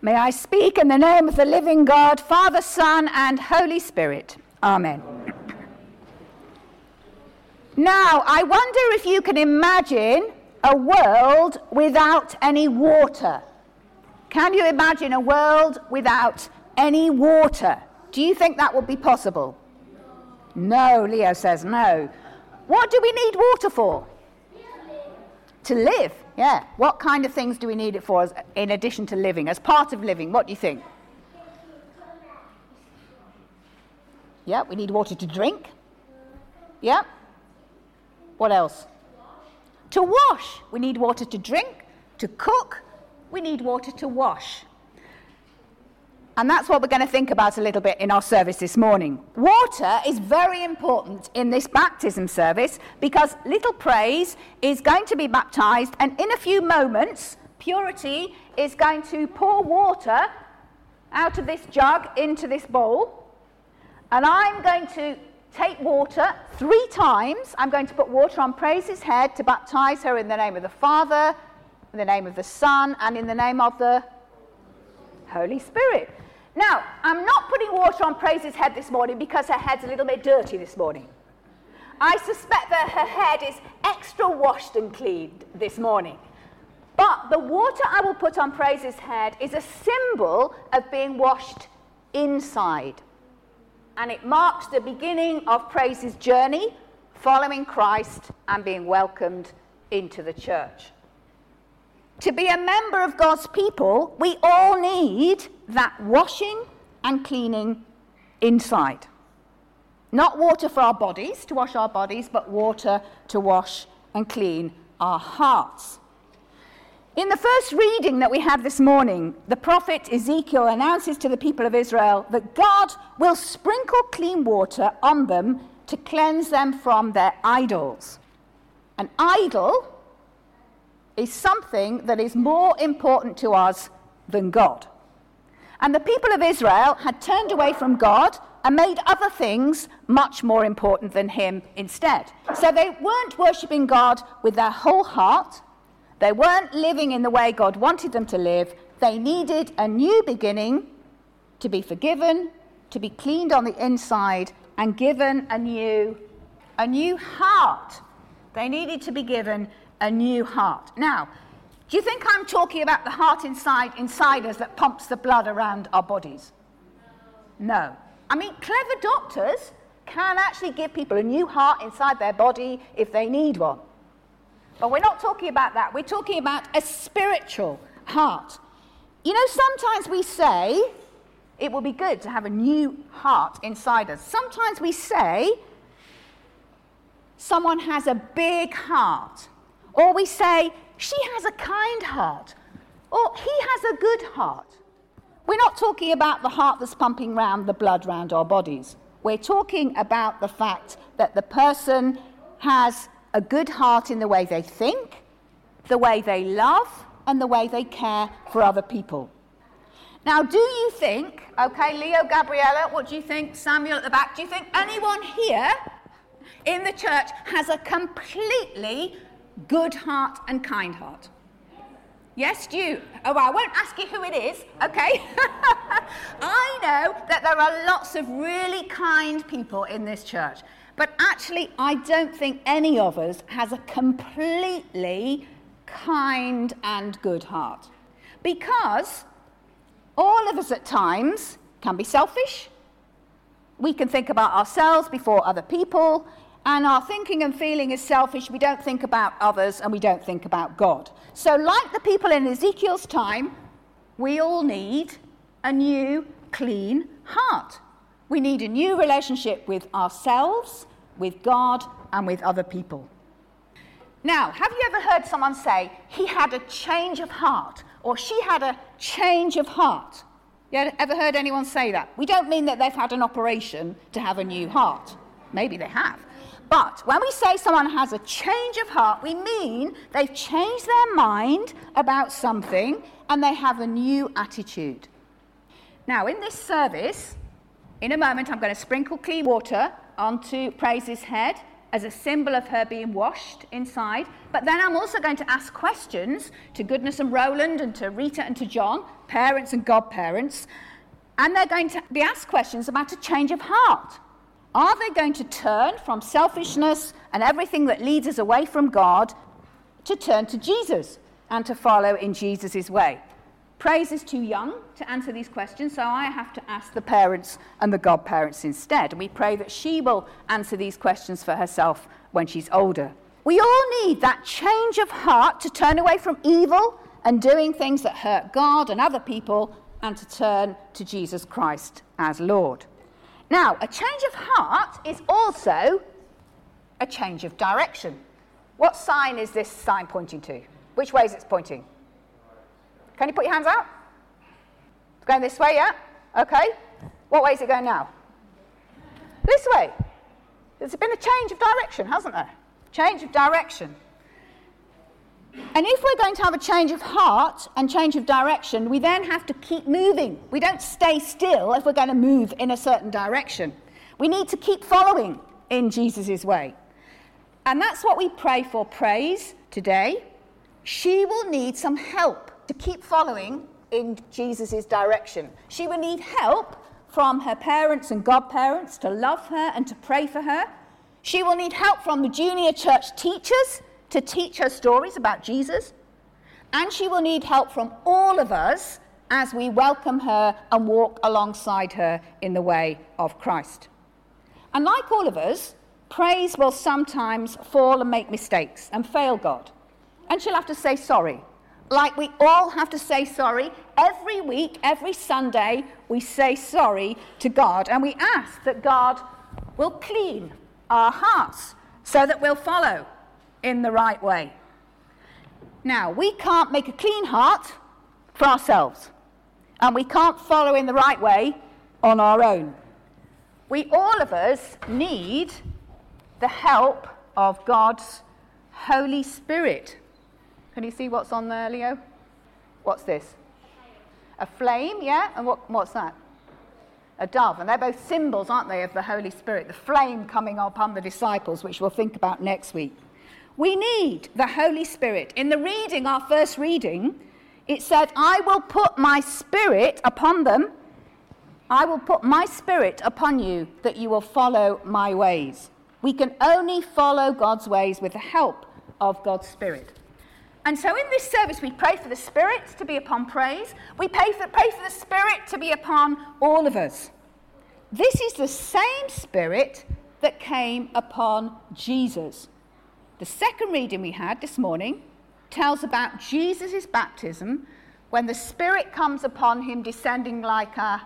May I speak in the name of the living God, Father, Son, and Holy Spirit. Amen. Now, I wonder if you can imagine a world without any water. Can you imagine a world without any water? Do you think that would be possible? No, Leo says no. What do we need water for? To live, yeah. What kind of things do we need it for in addition to living? As part of living, what do you think? Yeah, we need water to drink. Yeah. What else? To wash. We need water to drink, to cook. We need water to wash. And that's what we're going to think about a little bit in our service this morning. Water is very important in this baptism service because little Praise is going to be baptized, and in a few moments, Purity is going to pour water out of this jug into this bowl. And I'm going to take water 3 times. I'm going to put water on Praise's head to baptize her in the name of the Father, in the name of the Son, and in the name of the Holy Spirit. Now, I'm not putting water on Praise's head this morning because her head's a little bit dirty this morning. I suspect that her head is extra washed and cleaned this morning. But the water I will put on Praise's head is a symbol of being washed inside. And it marks the beginning of Praise's journey, following Christ and being welcomed into the church. To be a member of God's people, we all need that washing and cleaning inside. Not water for our bodies, to wash our bodies, but water to wash and clean our hearts. In the first reading that we had this morning, the prophet Ezekiel announces to the people of Israel that God will sprinkle clean water on them to cleanse them from their idols. An idol is something that is more important to us than God. And the people of Israel had turned away from God and made other things much more important than him instead. So they weren't worshipping God with their whole heart. They weren't living in the way God wanted them to live. They needed a new beginning, to be forgiven, to be cleaned on the inside, and given a new heart. They needed to be given a new heart. Now, do you think I'm talking about the heart inside us that pumps the blood around our bodies? No. I mean, clever doctors can actually give people a new heart inside their body if they need one. But we're not talking about that. We're talking about a spiritual heart. You know, sometimes we say it will be good to have a new heart inside us. Sometimes we say someone has a big heart. Or we say, she has a kind heart, or he has a good heart. We're not talking about the heart that's pumping round the blood round our bodies. We're talking about the fact that the person has a good heart in the way they think, the way they love, and the way they care for other people. Now, do you think, okay, Leo, Gabriella, what do you think? Samuel at the back, do you think anyone here in the church has a completely good heart and kind heart? Yes, you. Oh, well, I won't ask you who it is, okay? I know that there are lots of really kind people in this church, but actually I don't think any of us has a completely kind and good heart. Because all of us at times can be selfish. We can think about ourselves before other people. And our thinking and feeling is selfish. We don't think about others and we don't think about God. So like the people in Ezekiel's time, we all need a new, clean heart. We need a new relationship with ourselves, with God, and with other people. Now, have you ever heard someone say, he had a change of heart, or she had a change of heart? You ever heard anyone say that? We don't mean that they've had an operation to have a new heart. Maybe they have. But when we say someone has a change of heart, we mean they've changed their mind about something and they have a new attitude. Now, in this service, in a moment, I'm going to sprinkle clean water onto Praise's head as a symbol of her being washed inside. But then I'm also going to ask questions to Goodness and Roland and to Rita and to John, parents and godparents, and they're going to be asked questions about a change of heart. Are they going to turn from selfishness and everything that leads us away from God to turn to Jesus and to follow in Jesus' way? Praise is too young to answer these questions, so I have to ask the parents and the godparents instead. And we pray that she will answer these questions for herself when she's older. We all need that change of heart to turn away from evil and doing things that hurt God and other people and to turn to Jesus Christ as Lord. Now, a change of heart is also a change of direction. What sign is this sign pointing to? Which way is it pointing? Can you put your hands out? It's going this way, yeah? Okay. What way is it going now? This way. There's been a change of direction, hasn't there? Change of direction. And if we're going to have a change of heart and change of direction, we then have to keep moving. We don't stay still if we're going to move in a certain direction. We need to keep following in Jesus' way. And that's what we pray for praise today. She will need some help to keep following in Jesus' direction. She will need help from her parents and godparents to love her and to pray for her. She will need help from the junior church teachers to teach her stories about Jesus. And she will need help from all of us as we welcome her and walk alongside her in the way of Christ. And like all of us, praise will sometimes fall and make mistakes and fail God. And she'll have to say sorry. Like we all have to say sorry. Every week, every Sunday, we say sorry to God. And we ask that God will clean our hearts so that we'll follow in the right way. Now, we can't make a clean heart for ourselves. And we can't follow in the right way on our own. We, all of us, need the help of God's Holy Spirit. Can you see what's on there, Leo? What's this? A flame, yeah? And what's that? A dove. And they're both symbols, aren't they, of the Holy Spirit? The flame coming upon the disciples, which we'll think about next week. We need the Holy Spirit. In the reading, our first reading, it said, I will put my spirit upon them. I will put my spirit upon you, that you will follow my ways. We can only follow God's ways with the help of God's Spirit. And so in this service, we pray for the Spirit to be upon praise. We pray for the Spirit to be upon all of us. This is the same Spirit that came upon Jesus. The second reading we had this morning tells about Jesus' baptism when the Spirit comes upon him descending like a...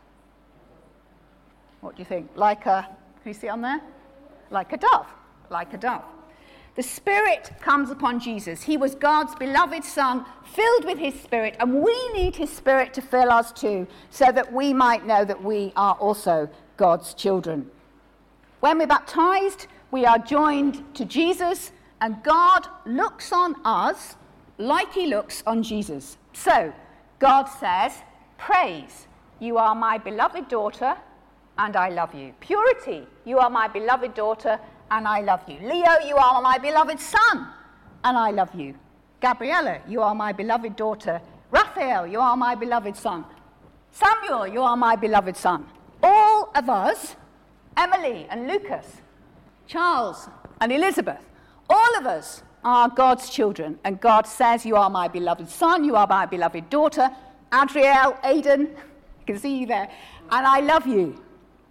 What do you think? Like a... Can you see on there? Like a dove. Like a dove. The Spirit comes upon Jesus. He was God's beloved Son, filled with his Spirit, and we need his Spirit to fill us too, so that we might know that we are also God's children. When we're baptized, we are joined to Jesus, and God looks on us like he looks on Jesus. So, God says, praise, you are my beloved daughter, and I love you. Purity, you are my beloved daughter, and I love you. Leo, you are my beloved son, and I love you. Gabriella, you are my beloved daughter. Raphael, you are my beloved son. Samuel, you are my beloved son. All of us, Emily and Lucas, Charles and Elizabeth, all of us are God's children, and God says, you are my beloved son, you are my beloved daughter. Adriel, Aidan, I can see you there, and I love you.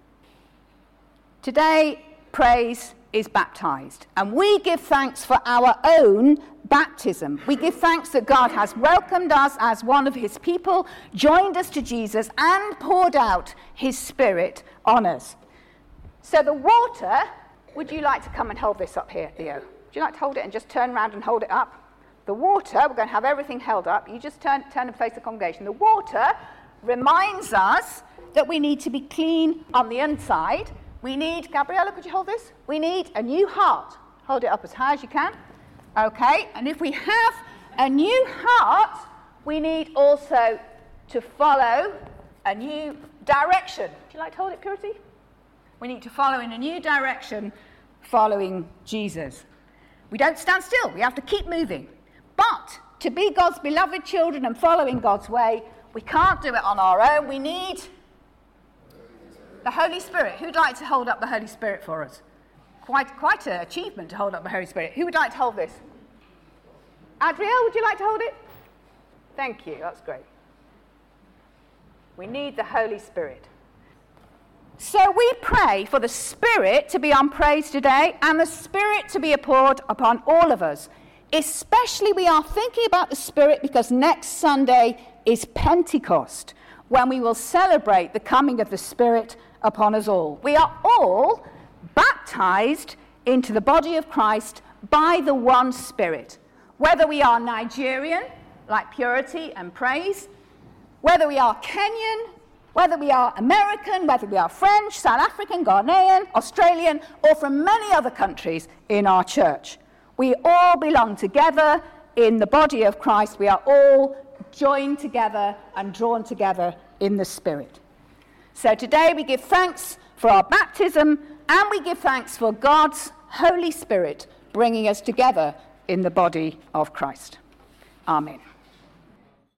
Today, praise is baptized, and we give thanks for our own baptism. We give thanks that God has welcomed us as one of his people, joined us to Jesus, and poured out his Spirit on us. So the water, would you like to come and hold this up here, Leo? Would you like to hold it and just turn around and hold it up? The water, we're going to have everything held up. You just turn and face the congregation. The water reminds us that we need to be clean on the inside. We need, Gabriella, could you hold this? We need a new heart. Hold it up as high as you can. Okay, and if we have a new heart, we need also to follow a new direction. Would you like to hold it, Purity? We need to follow in a new direction following Jesus. We don't stand still. We have to keep moving. But to be God's beloved children and following God's way, we can't do it on our own. We need the Holy Spirit. Who'd like to hold up the Holy Spirit for us? Quite an achievement to hold up the Holy Spirit. Who would like to hold this? Adriel, would you like to hold it? Thank you. That's great. We need the Holy Spirit. So we pray for the Spirit to be on praise today and the Spirit to be poured upon all of us. Especially we are thinking about the Spirit because next Sunday is Pentecost, when we will celebrate the coming of the Spirit upon us all. We are all baptized into the body of Christ by the one Spirit. Whether we are Nigerian, like purity and praise, whether we are Kenyan, whether we are American, whether we are French, South African, Ghanaian, Australian, or from many other countries in our church. We all belong together in the body of Christ. We are all joined together and drawn together in the Spirit. So today we give thanks for our baptism, and we give thanks for God's Holy Spirit bringing us together in the body of Christ. Amen.